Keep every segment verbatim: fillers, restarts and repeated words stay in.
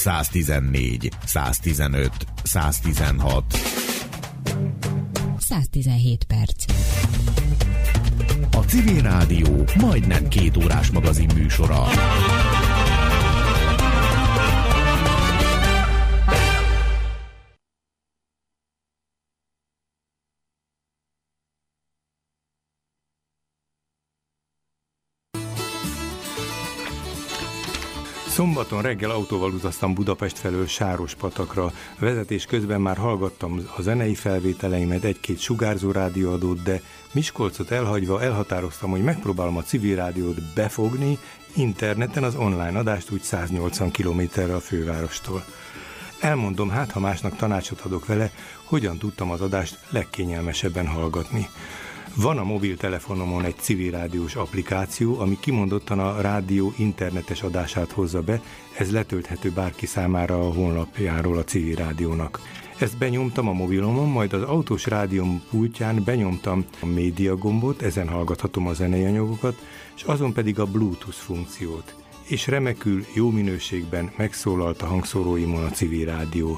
száztizennégy, száztizenöt, száztizenhat. száztizenhét perc. A Civil Rádió majdnem két órás magazin műsora. Szombaton reggel autóval utaztam Budapest felől Sárospatakra. Vezetés közben már hallgattam a zenei felvételeimet, egy-két sugárzó rádióadót, de Miskolcot elhagyva elhatároztam, hogy megpróbálom a Civil Rádiót befogni interneten, az online adást úgy száznyolcvan kilométerre a fővárostól. Elmondom, hát ha másnak tanácsot adok vele, hogyan tudtam az adást legkényelmesebben hallgatni. Van a mobiltelefonomon egy civil rádiós applikáció, ami kimondottan a rádió internetes adását hozza be, ez letölthető bárki számára a honlapjáról a Civil Rádiónak. Ezt benyomtam a mobilomon, majd az autós rádióm pultján benyomtam a média gombot, ezen hallgathatom a zenei anyagokat, és azon pedig a Bluetooth funkciót. És remekül, jó minőségben megszólalt a hangszóróimon a Civil Rádió.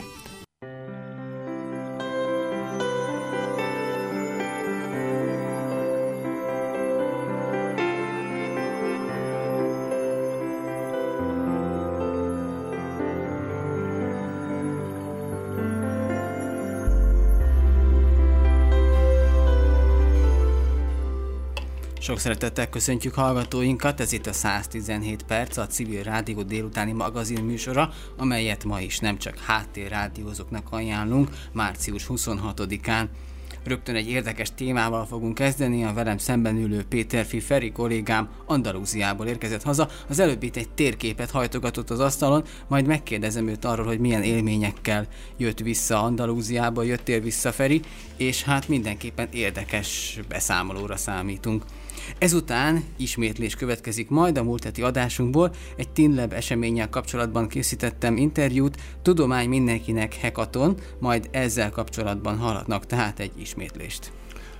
Sok szeretettel köszöntjük hallgatóinkat, ez itt a száztizenhét perc, a Civil Rádió délutáni magazin műsora, amelyet ma is nem csak háttérrádiózóknak ajánlunk, március huszonhatodikán. Rögtön egy érdekes témával fogunk kezdeni, a velem szemben ülő Péterfi Feri kollégám Andalúziából érkezett haza, az előbb itt egy térképet hajtogatott az asztalon, majd megkérdezem őt arról, hogy milyen élményekkel jött vissza Andalúziába, jöttél vissza Feri, és hát mindenképpen érdekes beszámolóra számítunk. Ezután ismétlés következik majd a múlt heti adásunkból, egy TinLab eseménnyel kapcsolatban készítettem interjút, Tudomány mindenkinek hackathon, majd ezzel kapcsolatban hallhatnak tehát egy ismétlést.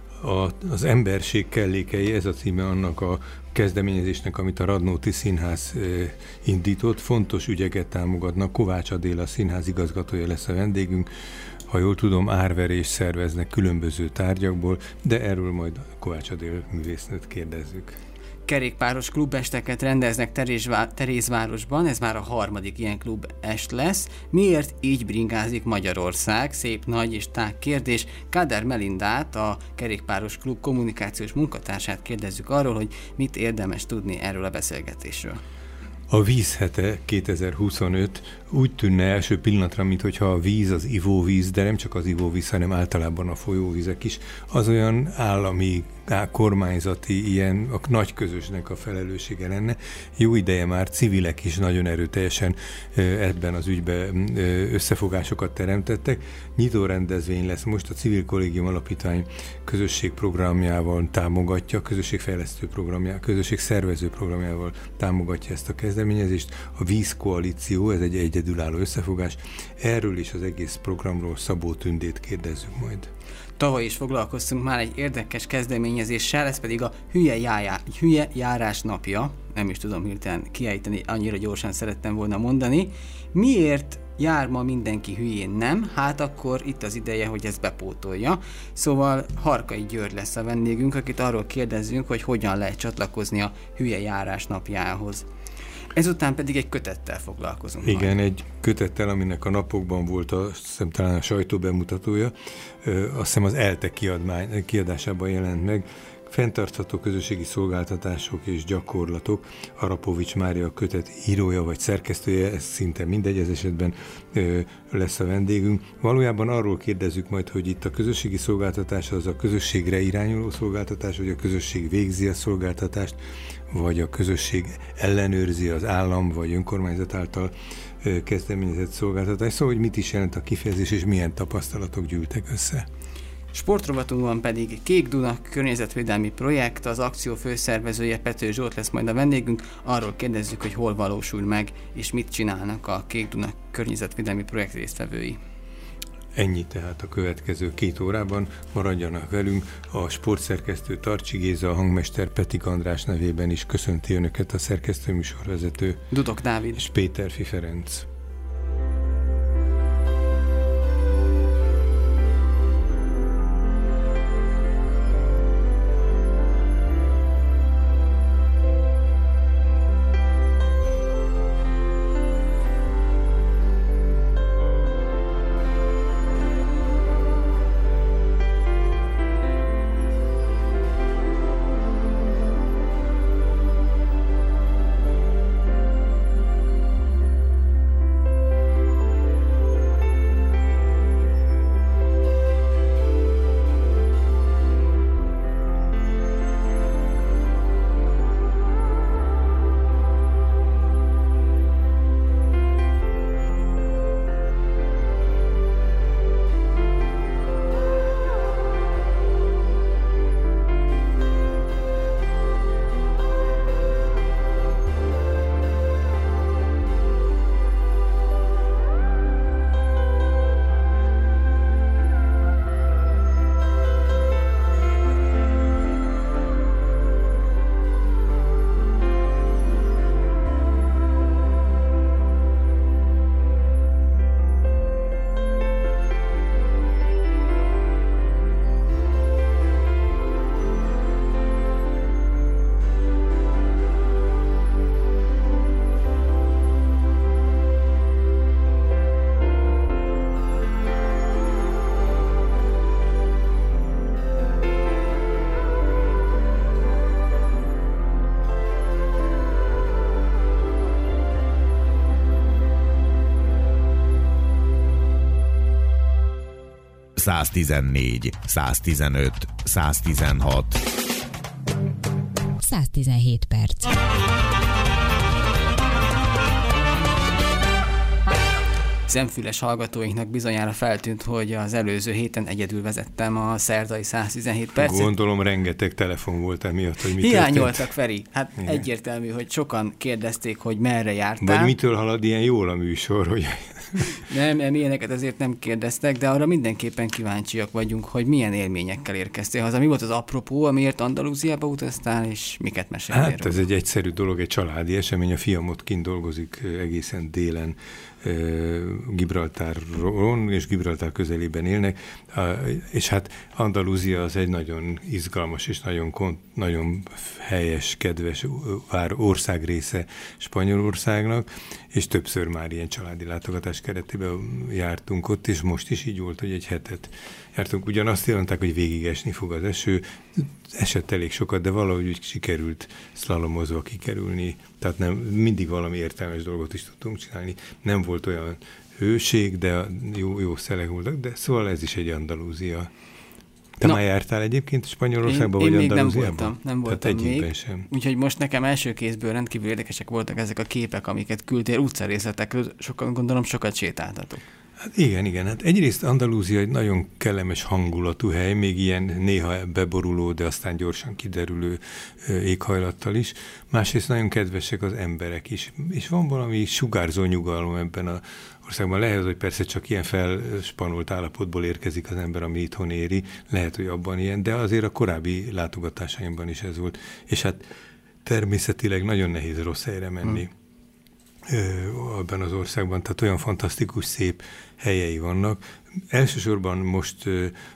A, az emberség kellékei, ez a címe annak a kezdeményezésnek, amit a Radnóti Színház e, indított, fontos ügyeket támogatnak. Kovács Adéla színház igazgatója lesz a vendégünk. Ha jól tudom, árverést szerveznek különböző tárgyakból, de erről majd Kovács Adél művésznőt kérdezzük. Kerékpáros klubesteket rendeznek Terézvá- Terézvárosban, ez már a harmadik ilyen klubest lesz. Miért így bringázik Magyarország? Szép, nagy és tág kérdés. Káder Melindát, a Kerékpáros Klub kommunikációs munkatársát kérdezzük arról, hogy mit érdemes tudni erről a beszélgetésről. A vízhete kétezer-huszonöt úgy tűnne első pillanatra, mintha a víz, az ivóvíz, de nem csak az ivóvíz, hanem általában a folyóvizek is, az olyan állami, kormányzati, ilyen a nagy közösnek a felelőssége lenne. Jó ideje már civilek is nagyon erőteljesen ebben az ügyben összefogásokat teremtettek. Nyitó rendezvény lesz most, a Civil Kollégium Alapítvány közösségprogramjával támogatja, közösségfejlesztő programjával, közösségszervező programjával támogatja ezt a kezdeményezést. A Vízkoalíció, ez egy egyedülálló összefogás. Erről és az egész programról Szabó Tündét kérdezzük majd. Tavaly is foglalkoztunk már egy érdekes kezdeményezéssel, ez pedig a hülye, jájá, hülye járás napja. Nem is tudom hirtelen kiejteni, annyira gyorsan szerettem volna mondani. Miért jár ma mindenki hülyén, nem? Hát akkor itt az ideje, hogy ezt bepótolja. Szóval Harkai György lesz a vendégünk, akit arról kérdezzünk, hogy hogyan lehet csatlakozni a hülye járás napjához. Ezután pedig egy kötettel foglalkozunk. Igen, majd. egy kötettel, aminek a napokban volt a, hiszem, talán a sajtó bemutatója, ö, azt hiszem az ELTE kiadmány, kiadásában jelent meg, fenntartható közösségi szolgáltatások és gyakorlatok. Arapovics Mária a kötet írója vagy szerkesztője, ez szinte mindegy, ez esetben ö, lesz a vendégünk. Valójában arról kérdezzük majd, hogy itt a közösségi szolgáltatás az a közösségre irányuló szolgáltatás, vagy a közösség végzi a szolgáltatást, vagy a közösség ellenőrzi az állam vagy önkormányzat által ö, kezdeményezett szolgáltatás. Szóval, hogy mit is jelent a kifejezés, és milyen tapasztalatok gyűltek össze. Sportrovatunkban pedig Kék Duna környezetvédelmi projekt, az akció főszervezője Pető Zsolt lesz majd a vendégünk, arról kérdezzük, hogy hol valósul meg, és mit csinálnak a Kék Duna környezetvédelmi projekt résztvevői. Ennyi tehát a következő két órában, maradjanak velünk, a sportszerkesztő Tarcsi Géza, a hangmester Petik András nevében is köszönti Önöket a szerkesztő műsorvezető Dudok Dávid és Péterfi Ferenc. száztizennégy, száztizenöt, száztizenhat. száztizenhét perc. Szemfüles hallgatóinknak bizonyára feltűnt, hogy az előző héten egyedül vezettem a szerdai száztizenhét percet. Gondolom rengeteg telefon volt emiatt, hogy mi Hiányoltak, történt. Feri. Hát igen. Egyértelmű, hogy sokan kérdezték, hogy merre jártál. Vagy mitől halad ilyen jól a műsor, hogy... Nem, nem, ilyeneket azért nem kérdeztek, de arra mindenképpen kíváncsiak vagyunk, hogy milyen élményekkel érkeztél haza. Mi volt az apropó, amiért Andalúziába utaztál, és miket meséltél? Hát ez egy egyszerű dolog, egy családi esemény. A fiam ott kint dolgozik egészen délen, Gibraltáron és Gibraltár közelében élnek, és hát Andalúzia az egy nagyon izgalmas és nagyon, nagyon helyes, kedves országrésze Spanyolországnak, és többször már ilyen családi látogatás keretében jártunk ott, és most is így volt, hogy egy hetet jártunk. Ugyan azt jelentték, hogy végig esni fog az eső, esett elég sokat, de valahogy úgy sikerült szlalomozva kikerülni, tehát nem, mindig valami értelmes dolgot is tudtunk csinálni. Nem volt olyan hőség, de jó, jó szelek voltak, de szóval ez is egy Andalúzia. Te Na, már jártál egyébként Spanyolországban, én, vagy én Andalúziában? Nem voltam, nem voltam még. Sem. Úgyhogy most nekem első kézből rendkívül érdekesek voltak ezek a képek, amiket küldtél utcarészletekről, sokan, gondolom sokat sétáltatok. Hát igen, igen. Hát egyrészt Andalúzia egy nagyon kellemes hangulatú hely, még ilyen néha beboruló, de aztán gyorsan kiderülő éghajlattal is. Másrészt nagyon kedvesek az emberek is. És van valami sugárzó nyugalom ebben az országban. Lehet, hogy persze csak ilyen felspanolt állapotból érkezik az ember, ami itthon éri. Lehet, hogy abban ilyen, de azért a korábbi látogatásaimban is ez volt. És hát természetileg nagyon nehéz rossz helyre menni. Hmm. Abban az országban, tehát olyan fantasztikus, szép helyei vannak. Elsősorban most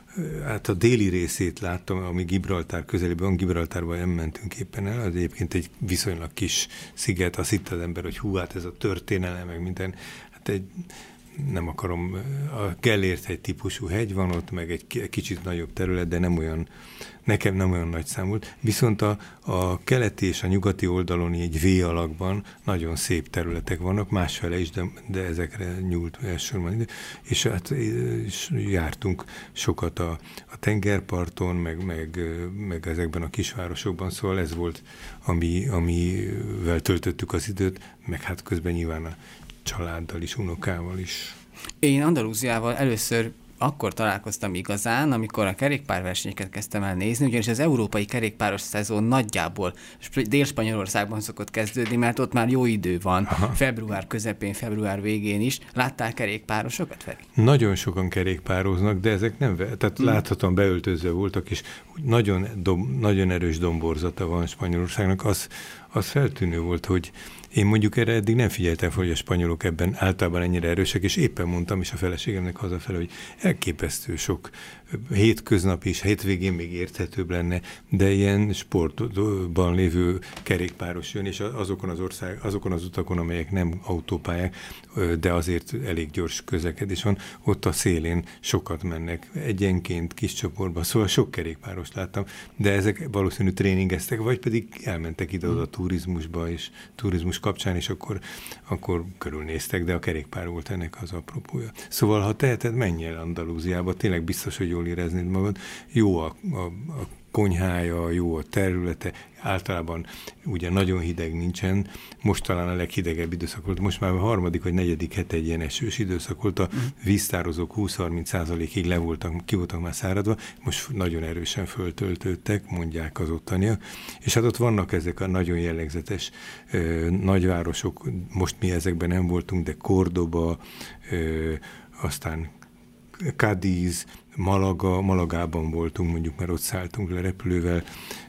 hát a déli részét láttam, ami Gibraltár közelében, Gibraltárban nem mentünk éppen el, az egyébként egy viszonylag kis sziget, azt hitt az ember, hogy hú, hát ez a történelem, meg minden, hát egy nem akarom, a Gellért hegy típusú hegy van ott, meg egy kicsit nagyobb terület, de nem olyan, nekem nem olyan nagy szám volt. Viszont a, a keleti és a nyugati oldalon egy V alakban nagyon szép területek vannak, másfele is, de, de ezekre nyúlt elsősorban. És hát és jártunk sokat a, a tengerparton, meg, meg, meg ezekben a kisvárosokban, szóval ez volt, ami, amivel töltöttük az időt, meg hát közben nyilván a családdal is, unokával is. Én Andalúziával először akkor találkoztam igazán, amikor a kerékpárversenyeket kezdtem el nézni, ugyanis az európai kerékpáros szezon nagyjából Dél-Spanyolországban szokott kezdődni, mert ott már jó idő van, Aha. február közepén, február végén is. Láttál kerékpárosokat, Feri? Nagyon sokan kerékpároznak, de ezek nem, tehát hmm. láthatóan beöltözve voltak, és nagyon, dom, nagyon erős domborzata van Spanyolországnak. Az, az feltűnő volt, hogy én mondjuk erre eddig nem figyeltem fel, hogy a spanyolok ebben általában ennyire erősek, és éppen mondtam is a feleségemnek hazafele, hogy elképesztő sok hétköznap és hétvégén még érthetőbb lenne, de ilyen sportban lévő kerékpáros jön, és azokon az ország, azokon az utakon, amelyek nem autópályák, de azért elég gyors közlekedés van, ott a szélén sokat mennek, egyenként, kis csoportban, szóval sok kerékpárost láttam, de ezek valószínű tréningeztek, vagy pedig elmentek ide-oda turizmusba, és turizmus kapcsán, és akkor, akkor körülnéztek, de a kerékpár volt ennek az apropója. Szóval, ha teheted, menj el Andalúziába, tényleg biztos, hogy jól éreznéd magad. Jó a, a, a konyhája, jó a területe, általában ugye nagyon hideg nincsen, most talán a leghidegebb időszak volt, most már a harmadik vagy negyedik hete egy ilyen esős időszak volt, a víztározók húsz-harminc százalékig le voltak, ki voltak már száradva, most nagyon erősen föltöltődtek, mondják az ottaniak, és hát ott vannak ezek a nagyon jellegzetes ö, nagyvárosok, most mi ezekben nem voltunk, de Cordoba, ö, aztán Cádiz, Malaga, Malagában voltunk, mondjuk, mert ott szálltunk le repülővel,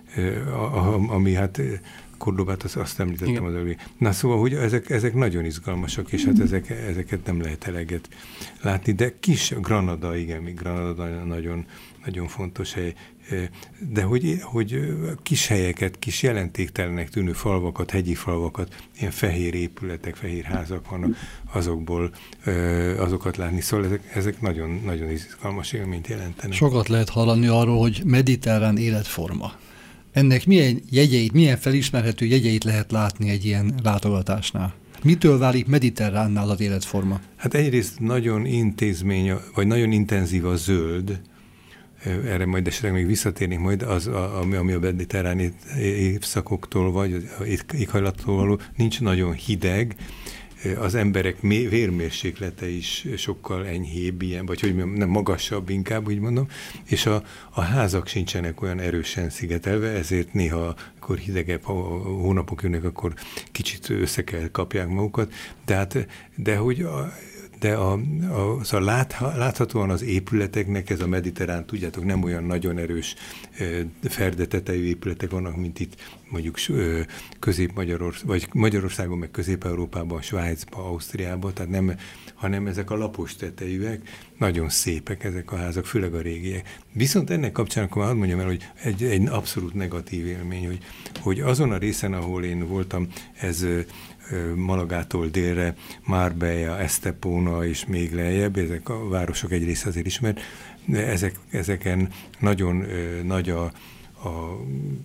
ami hát Kordobát, azt, azt említettem Igen. az előbb. Na szóval, hogy ezek, ezek nagyon izgalmasak, és hát ezek, ezeket nem lehet eleget látni, de kis Granada, igen, még Granada nagyon, nagyon fontos hely, de hogy, hogy kis helyeket, kis jelentéktelenek tűnő falvakat, hegyi falvakat, ilyen fehér épületek, fehér házak vannak, azokból azokat látni. Szóval ezek, ezek nagyon, nagyon izgalmas élményt jelentenek. Sokat lehet hallani arról, hogy mediterrán életforma. Ennek milyen jegyeit, milyen felismerhető jegyeit lehet látni egy ilyen látogatásnál? Mitől válik mediterránnál az életforma? Hát egyrészt nagyon intézmény, vagy nagyon intenzív a zöld, erre majd esetleg még visszatérnék majd, az, ami, ami a mediterrán évszakoktól vagy az éghajlattól való, nincs nagyon hideg, az emberek vérmérséklete is sokkal enyhébb, ilyen, vagy hogy nem magasabb inkább, úgy mondom, és a, a házak sincsenek olyan erősen szigetelve, ezért néha, akkor hidegebb hónapok jönnek, akkor kicsit össze kell kapják magukat, de, hát, de hogy a, de a, a, szóval látha, láthatóan az épületeknek ez a mediterrán, tudjátok, nem olyan nagyon erős ferdetetejű épületek vannak, mint itt mondjuk Közép-Magyarország, vagy Magyarországon, meg Közép-Európában, Svájcban, Ausztriában, tehát nem, hanem ezek a lapos tetejűek, nagyon szépek ezek a házak, főleg a régiek. Viszont ennek kapcsán akkor hadd mondjam el, hogy egy, egy abszolút negatív élmény, hogy, hogy azon a részen, ahol én voltam, ez Malagától délre, Marbella, Estepona és még lejjebb, ezek a városok egy része azért ismert, de ezek, ezeken nagyon ö, nagy a, a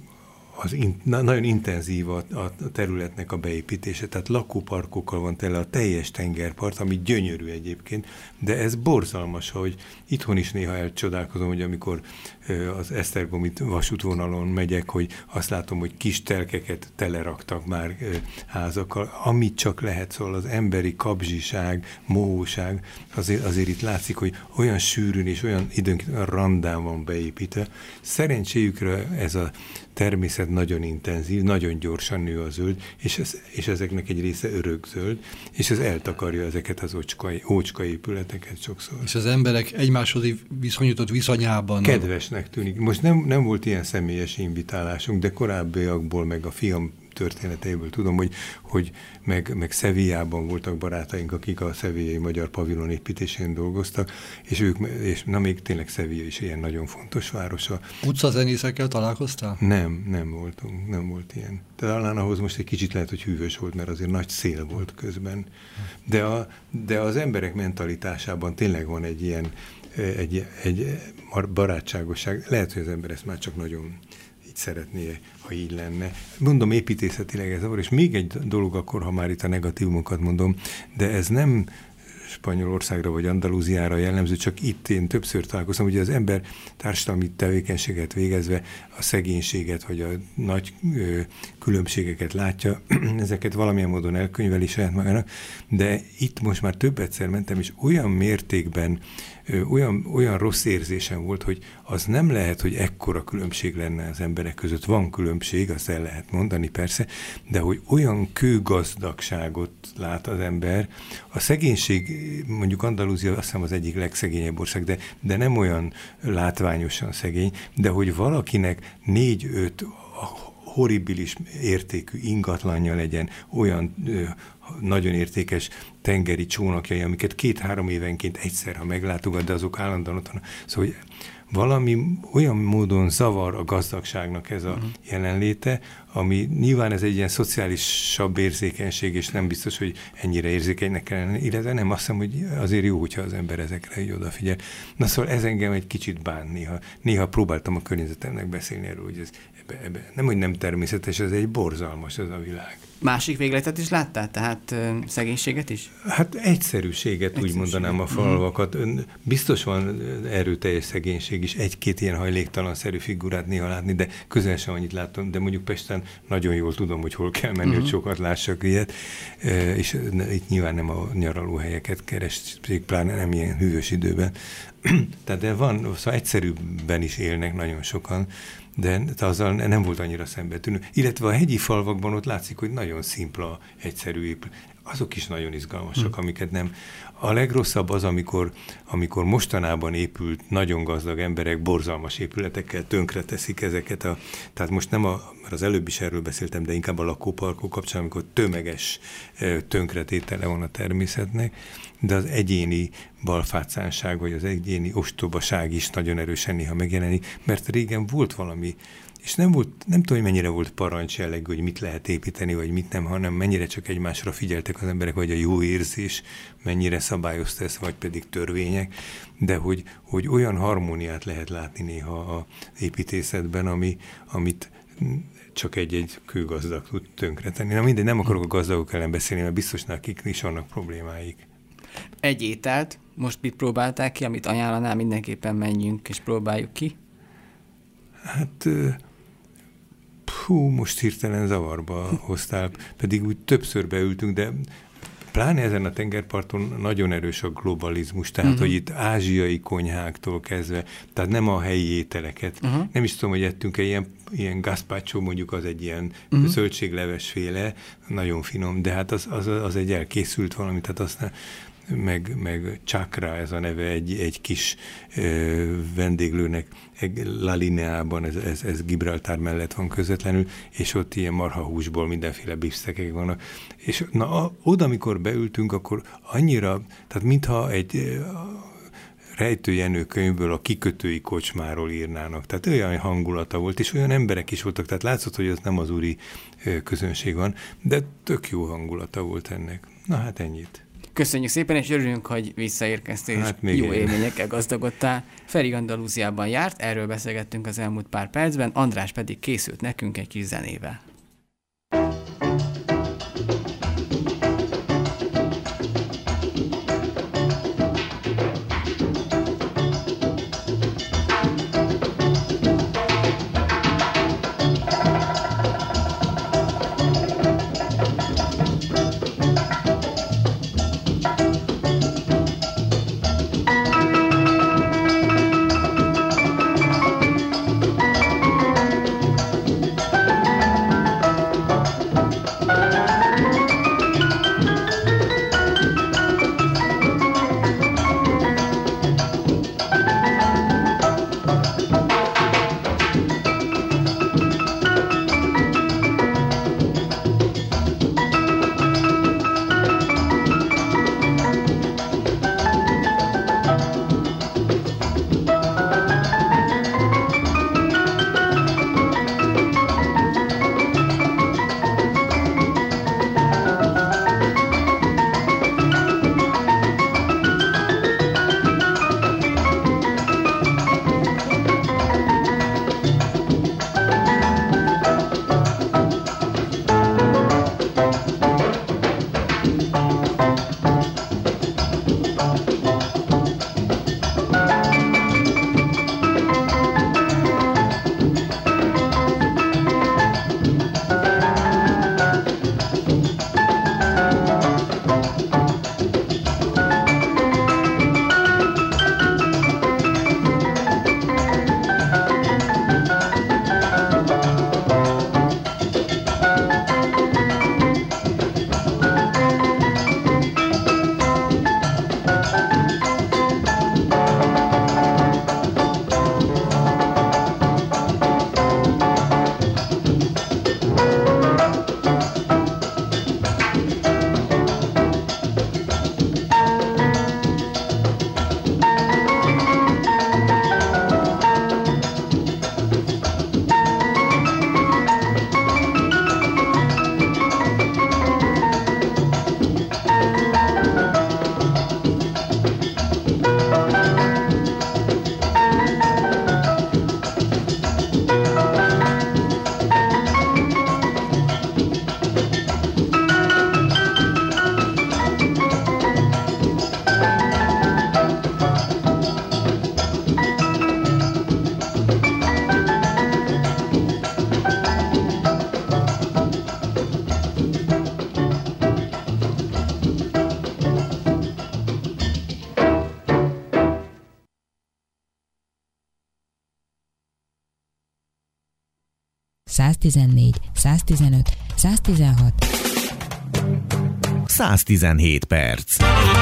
az in, na, nagyon intenzív a, a területnek a beépítése, tehát lakóparkokkal van tele a teljes tengerpart, ami gyönyörű egyébként, de ez borzalmas, hogy itthon is néha elcsodálkozom, hogy amikor ö, az Esztergomi vasútvonalon megyek, hogy azt látom, hogy kis telkeket teleraktak már ö, házakkal, amit csak lehet, szóval az emberi kapzsiság, mohóság, azért, azért itt látszik, hogy olyan sűrűn és olyan időnként olyan randán van beépítve. Szerencséjükre ez a természet nagyon intenzív, nagyon gyorsan nő a zöld, és, ez, és ezeknek egy része örökzöld, és ez eltakarja ezeket az ócskai, ócska épületeket sokszor. És az emberek egymáshoz viszonyított viszonyában... Kedvesnek tűnik. Most nem, nem volt ilyen személyes invitálásunk, de korábbiakból meg a fiam történeteiből tudom, hogy, hogy meg, meg Sevillában voltak barátaink, akik a szevillai magyar pavilon építésén dolgoztak, és ők, és na még tényleg Sevilla is ilyen nagyon fontos városa. Utcazenészekkel találkoztál? Nem, nem voltunk, nem volt ilyen. Talán ahhoz most egy kicsit lehet, hogy hűvös volt, mert azért nagy szél volt közben. De, a, de az emberek mentalitásában tényleg van egy ilyen egy, egy barátságosság. Lehet, hogy az ember ezt már csak nagyon szeretné, ha így lenne. Mondom, építészetileg ez zavar, és még egy dolog akkor, ha már itt a negatívumokat mondom, de ez nem Spanyolországra vagy Andalúziára jellemző, csak itt én többször találkoztam, hogy az ember társadalmi tevékenységet végezve a szegénységet vagy a nagy ö, különbségeket látja, ezeket valamilyen módon elkönyveli saját magának, de itt most már több egyszer mentem, és olyan mértékben ö, olyan, olyan rossz érzésem volt, hogy az nem lehet, hogy ekkora különbség lenne az emberek között. Van különbség, azt el lehet mondani persze, de hogy olyan kőgazdagságot lát az ember, a szegénység, mondjuk Andalúzia azt hiszem az egyik legszegényebb ország, de, de nem olyan látványosan szegény, de hogy valakinek négy-öt horribilis értékű ingatlanja legyen, olyan ö, nagyon értékes tengeri csónakjai, amiket két-három évenként egyszer, ha meglátogat, de azok állandóan ott van. Szóval valami olyan módon zavar a gazdagságnak ez a uh-huh. jelenléte, ami nyilván ez egy ilyen szociálisabb érzékenység, és nem biztos, hogy ennyire érzékenynek kellene, illetve nem, azt hiszem, hogy azért jó, hogyha az ember ezekre így odafigyel. Na szóval ez engem egy kicsit bán néha. Néha próbáltam a környezetemnek beszélni erről, hogy ez ebbe, ebbe, nem, hogy nem természetes, ez egy borzalmas ez a világ. Másik végletet is láttál? Tehát ö, szegénységet is? Hát egyszerűséget, egyszerűséget, úgy mondanám a falvakat. Biztos van erőteljes szegénység is, egy-két ilyen hajléktalanszerű figurát néha látni, de közel sem annyit látom, de mondjuk Pesten nagyon jól tudom, hogy hol kell menni, uh-huh. hogy sokat lássak ilyet, e, és itt nyilván nem a nyaralóhelyeket keresték, pláne nem ilyen hűvös időben. Tehát de van, szóval egyszerűbben is élnek nagyon sokan, de azzal nem volt annyira szembetűnő. Illetve a hegyi falvakban ott látszik, hogy nagyon szimpla, egyszerű épület. Azok is nagyon izgalmasak, hmm. amiket nem. A legrosszabb az, amikor, amikor mostanában épült nagyon gazdag emberek borzalmas épületekkel tönkreteszik ezeket a... Tehát most nem a... Mert az előbb is erről beszéltem, de inkább a lakóparkok kapcsán, amikor tömeges tönkretétele van a természetnek, de az egyéni balfácánság, vagy az egyéni ostobaság is nagyon erősen néha megjelenik, mert régen volt valami, és nem volt, nem tudom, hogy mennyire volt parancs jellegű, hogy mit lehet építeni, vagy mit nem, hanem mennyire csak egymásra figyeltek az emberek, vagy a jó érzés mennyire szabályozta ezt, vagy pedig törvények, de hogy, hogy olyan harmóniát lehet látni néha az építészetben, ami, amit csak egy-egy kőgazdag tud tönkretenni. Na mindegy, nem akarok a gazdagok ellen beszélni, mert biztos nekik is vannak problémáik. Egy ételt most mit próbálták ki, amit ajánlanál, mindenképpen menjünk és próbáljuk ki? Hát, hú, most hirtelen zavarba hoztál, pedig úgy többször beültünk, de pláne ezen a tengerparton nagyon erős a globalizmus, tehát, uh-huh. hogy itt ázsiai konyháktól kezdve, tehát nem a helyi ételeket. Uh-huh. Nem is tudom, hogy ettünk-e ilyen, ilyen gazpacho, mondjuk az egy ilyen uh-huh. zöldséglevesféle, nagyon finom, de hát az, az, az egy elkészült valami, tehát aztán meg, meg Chakra, ez a neve egy, egy kis ö, vendéglőnek, La Lineában, ez, ez, ez Gibraltár mellett van közvetlenül, és ott ilyen marhahúsból mindenféle bifsztekek vannak. És na, a, oda, amikor beültünk, akkor annyira, tehát mintha egy Rejtő Jenő könyvből a Kikötői kocsmáról írnának. Tehát olyan hangulata volt, és olyan emberek is voltak, tehát látszott, hogy ez nem az úri közönség van, de tök jó hangulata volt ennek. Na hát ennyit. Köszönjük szépen, és örülünk, hogy visszaérkeztél, hát és jó élményekkel gazdagodtál. Feri Andalúziában járt, erről beszélgettünk az elmúlt pár percben, András pedig készült nekünk egy kis zenével. száztizennégy, száztizenöt, száztizenhat. száztizenhét perc.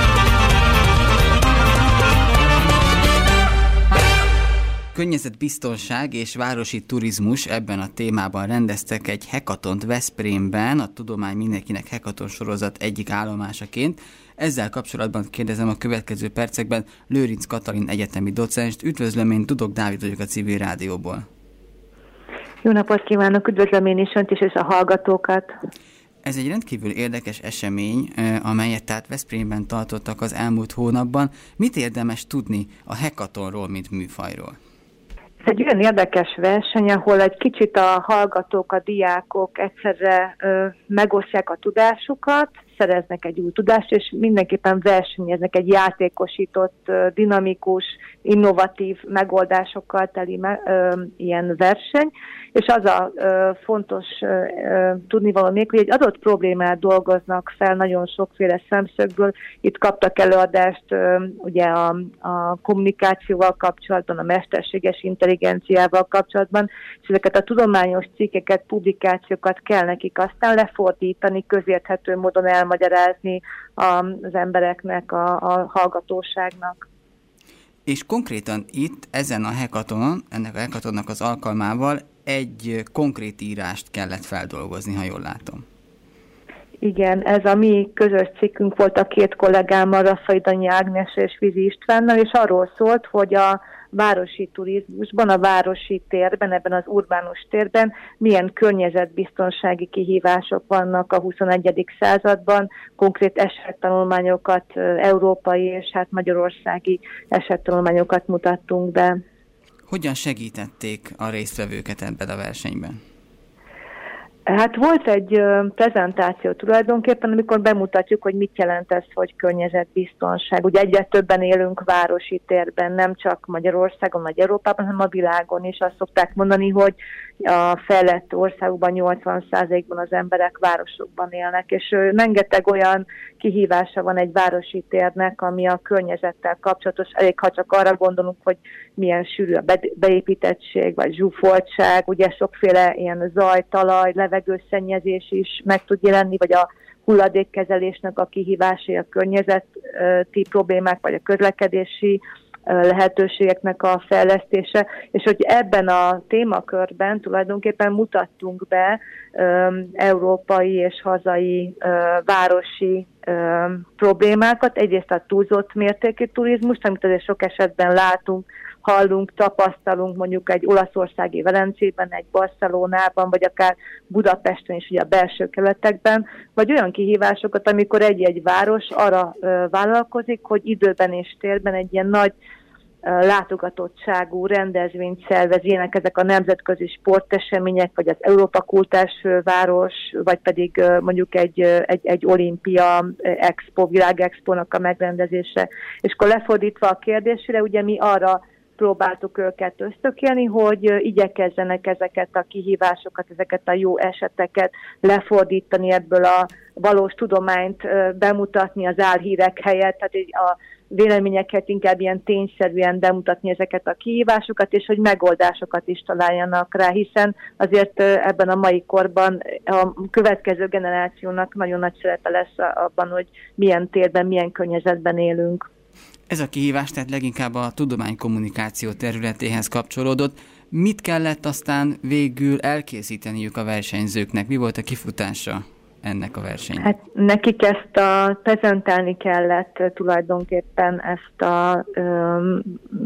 Környezetbiztonság és városi turizmus, ebben a témában rendeztek egy hekatont Veszprémben, a Tudomány Mindenkinek Hekaton sorozat egyik állomásaként. Ezzel kapcsolatban kérdezem a következő percekben Lőrinc Katalin egyetemi docenst. Üdvözlöm, én Dudok Dávid vagyok a Civil Rádióból. Jó napot kívánok, üdvözlöm én is önt is, és a hallgatókat. Ez egy rendkívül érdekes esemény, amelyet tehát Veszprémben tartottak az elmúlt hónapban. Mit érdemes tudni a hekatonról, mint műfajról? egy olyan érdekes verseny, ahol egy kicsit a hallgatók, a diákok egyszerre ö, megosztják a tudásukat, szereznek egy új tudást, és mindenképpen versenyeznek egy játékosított, ö, dinamikus, innovatív megoldásokkal teli me, ö, ilyen verseny, és az a ö, fontos ö, ö, tudnivaló még, hogy egy adott problémát dolgoznak fel nagyon sokféle szemszögből. Itt kaptak előadást ö, ugye a, a kommunikációval kapcsolatban, a mesterséges intelligenciával kapcsolatban, és ezeket a tudományos cikkeket, publikációkat kell nekik aztán lefordítani, közérthető módon elmagyarázni az embereknek, a, a hallgatóságnak. És konkrétan itt, ezen a hackathonon, ennek a hackathonnak az alkalmával egy konkrét írást kellett feldolgozni, ha jól látom. Igen, ez a mi közös cikkünk volt a két kollégámmal, Raffaidanyi Ágnes és Vizi Istvánnal, és arról szólt, hogy a városi turizmusban, a városi térben, ebben az urbánus térben milyen környezetbiztonsági kihívások vannak a huszonegyedik században, konkrét esettanulmányokat, európai és hát magyarországi esettanulmányokat mutattunk be. Hogyan segítették a résztvevőket ebben a versenyben? Hát volt egy prezentáció tulajdonképpen, amikor bemutatjuk, hogy mit jelent ez, hogy környezetbiztonság. Ugye egyre többen élünk városi térben, nem csak Magyarországon, vagy Európában, hanem a világon is. Azt szokták mondani, hogy a fejlett országokban nyolcvan százalékban az emberek városokban élnek, és rengeteg olyan kihívása van egy városi térnek, ami a környezettel kapcsolatos. Elég, ha csak arra gondolunk, hogy milyen sűrű a beépítettség, vagy zsúfoltság, ugye sokféle ilyen zaj, talaj, levegőszennyezés is meg tud jelenni, vagy a hulladékkezelésnek a kihívásai, a környezeti problémák, vagy a közlekedési lehetőségeknek a fejlesztése, és hogy ebben a témakörben tulajdonképpen mutattunk be um, európai és hazai uh, városi um, problémákat. Egyrészt a túlzott mértékű turizmust, amit azért sok esetben látunk, hallunk, tapasztalunk mondjuk egy olaszországi Velencében, egy Barcelonában, vagy akár Budapesten is, ugye a belső kerületekben, vagy olyan kihívásokat, amikor egy-egy város arra ö, vállalkozik, hogy időben és térben egy ilyen nagy ö, látogatottságú rendezvényt szervez, ilyenek ezek a nemzetközi sportesemények, vagy az Európa Kultúrás Főváros, vagy pedig ö, mondjuk egy, ö, egy, egy olimpia expo, világexpónak a megrendezése. És akkor lefordítva a kérdésre, ugye mi arra próbáltuk őket ösztökélni, hogy igyekezzenek ezeket a kihívásokat, ezeket a jó eseteket lefordítani, ebből a valós tudományt bemutatni az álhírek helyett, tehát a véleményeket inkább ilyen tényszerűen bemutatni ezeket a kihívásokat, és hogy megoldásokat is találjanak rá, hiszen azért ebben a mai korban a következő generációnak nagyon nagy szerepe lesz abban, hogy milyen térben, milyen környezetben élünk. Ez a kihívás tehát leginkább a tudománykommunikáció területéhez kapcsolódott. Mit kellett aztán végül elkészíteniük a versenyzőknek? Mi volt a kifutása ennek a versenynek? Hát nekik ezt a prezentálni kellett tulajdonképpen, ezt a ö,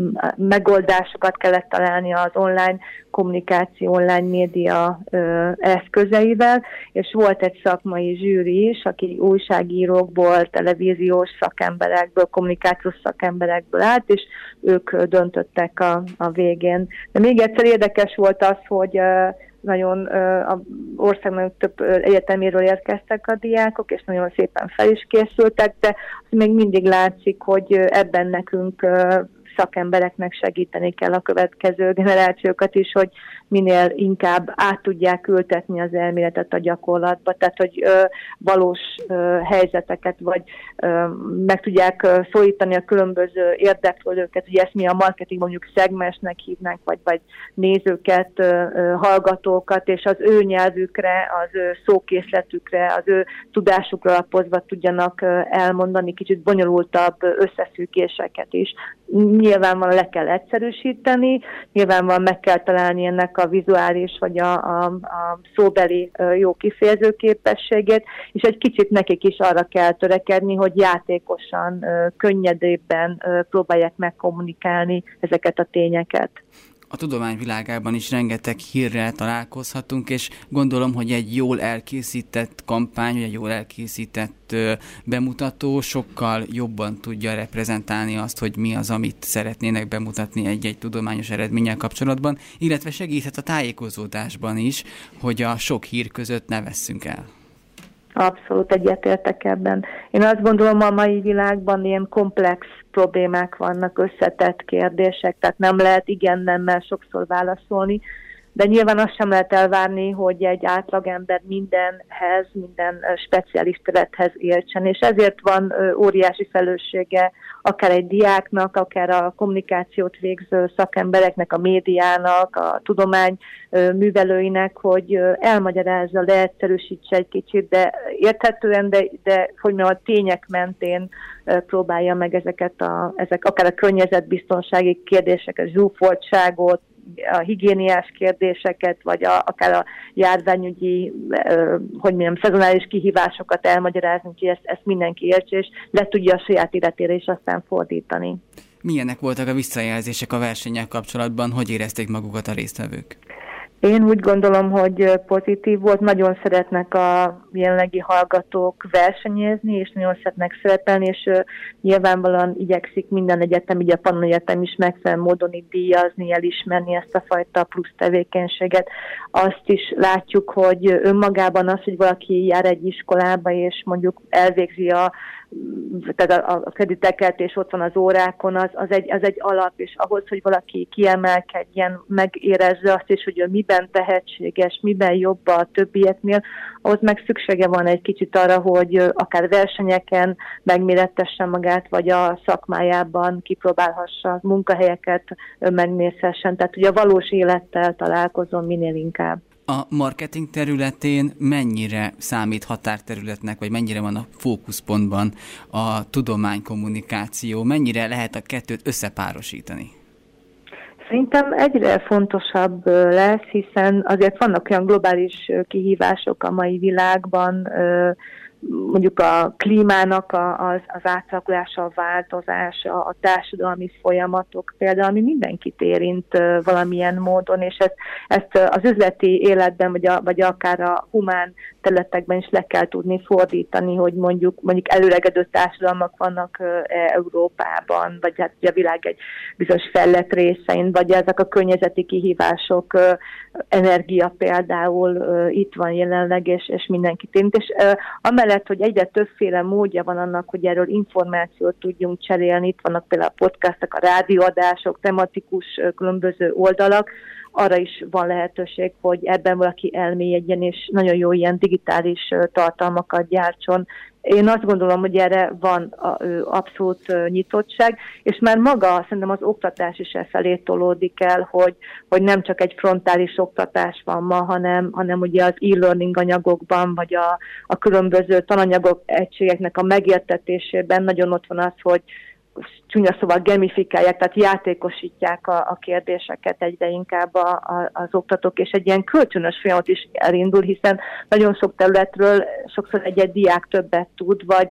megoldásokat kellett találni az online kommunikáció, online média ö, eszközeivel, és volt egy szakmai zsűri is, aki újságírókból, televíziós szakemberekből, kommunikációs szakemberekből állt, és ők döntöttek a, a végén. De még egyszer érdekes volt az, hogy ö, nagyon az országban több egyeteméről érkeztek a diákok, és nagyon szépen fel is készültek, de még mindig látszik, hogy ebben nekünk szakembereknek segíteni kell a következő generációkat is, hogy minél inkább át tudják ültetni az elméletet a gyakorlatba, tehát hogy ö, valós ö, helyzeteket, vagy ö, meg tudják ö, szólítani a különböző érdeklődőket, ugye ezt mi a marketing mondjuk szegmensnek hívnánk, vagy, vagy nézőket, ö, ö, hallgatókat, és az ő nyelvükre, az ő szókészletükre, az ő tudásukra alapozva tudjanak ö, elmondani kicsit bonyolultabb összefüggéseket is. Nyilvánvalóan le kell egyszerűsíteni, nyilvánvalóan meg kell találni ennek a vizuális vagy a, a, a szóbeli jó kifejező képességét, és egy kicsit nekik is arra kell törekedni, hogy játékosan, könnyedébben próbálják megkommunikálni ezeket a tényeket. A tudomány világában is rengeteg hírrel találkozhatunk, és gondolom, hogy egy jól elkészített kampány, vagy egy jól elkészített bemutató sokkal jobban tudja reprezentálni azt, hogy mi az, amit szeretnének bemutatni egy-egy tudományos eredménnyel kapcsolatban, illetve segíthet a tájékozódásban is, hogy a sok hír között ne vesszünk el. Abszolút egyetértek ebben. Én azt gondolom, a mai világban ilyen komplex problémák vannak, összetett kérdések, tehát nem lehet igen-nemmel sokszor válaszolni, de nyilván azt sem lehet elvárni, hogy egy átlagember mindenhez, minden speciális területhez értsen, és ezért van óriási felelőssége akár egy diáknak, akár a kommunikációt végző szakembereknek, a médiának, a tudomány művelőinek, hogy elmagyarázza, leegyszerűsítse egy kicsit, de érthetően, de, de hogy mondjam, a tények mentén próbálja meg ezeket a, ezek, akár a környezetbiztonsági kérdéseket, zsúfoltságot, a higiéniás kérdéseket, vagy a, akár a járványügyi, eh, hogy mondjam, szezonális kihívásokat elmagyarázni, hogy ezt, ezt mindenki értse, és le tudja a saját életére is aztán fordítani. Milyenek voltak a visszajelzések a versennyel kapcsolatban, hogy érezték magukat a résztvevők? Én úgy gondolom, hogy pozitív volt, nagyon szeretnek a jelenlegi hallgatók versenyezni, és nagyon szeretnek szerepelni, és uh, nyilvánvalóan igyekszik minden egyetem, így a Pannon Egyetem is megfelelő módon így díjazni, elismerni ezt a fajta plusz tevékenységet. Azt is látjuk, hogy önmagában az, hogy valaki jár egy iskolába, és mondjuk elvégzi a tehát a, a krediteket, és ott van az órákon, az, az, egy, az egy alap, és ahhoz, hogy valaki kiemelkedjen, megérezze azt is, hogy ő miben tehetséges, miben jobb a többieknél, ahhoz meg szüksége van egy kicsit arra, hogy akár versenyeken megmérettesse magát, vagy a szakmájában kipróbálhassa, munkahelyeket megnézhessen, tehát ugye a valós élettel találkozom minél inkább. A marketing területén mennyire számít határterületnek, vagy mennyire van a fókuszpontban a tudománykommunikáció, mennyire lehet a kettőt összepárosítani? Szerintem egyre fontosabb lesz, hiszen azért vannak olyan globális kihívások a mai világban, mondjuk a klímának az, az átalakulása, a változása, a társadalmi folyamatok például, ami mindenkit érint valamilyen módon, és ezt, ezt az üzleti életben, vagy, a, vagy akár a humán területekben is le kell tudni fordítani, hogy mondjuk, mondjuk előregedő társadalmak vannak Európában, vagy hát a világ egy bizonyos fejlett részein, vagy ezek a környezeti kihívások, energia például itt van jelenleg, és, és mindenkit érint. És amellett, hogy egyre többféle módja van annak, hogy erről információt tudjunk cserélni, itt vannak például a podcastok, a rádióadások, tematikus különböző oldalak, arra is van lehetőség, hogy ebben valaki elmélyedjen, és nagyon jó ilyen digitális tartalmakat gyártson. Én azt gondolom, hogy erre van abszolút nyitottság, és már maga szerintem az oktatás is e felé tolódik el, hogy, hogy nem csak egy frontális oktatás van ma, hanem, hanem ugye az e-learning anyagokban, vagy a, a különböző tananyagok egységeknek a megértetésében nagyon ott van az, hogy csúnya szóval gamifikálják, tehát játékosítják a, a kérdéseket egyre inkább a, a, az oktatók, és egy ilyen kölcsönös folyamat is elindul, hiszen nagyon sok területről sokszor egy-egy diák többet tud, vagy,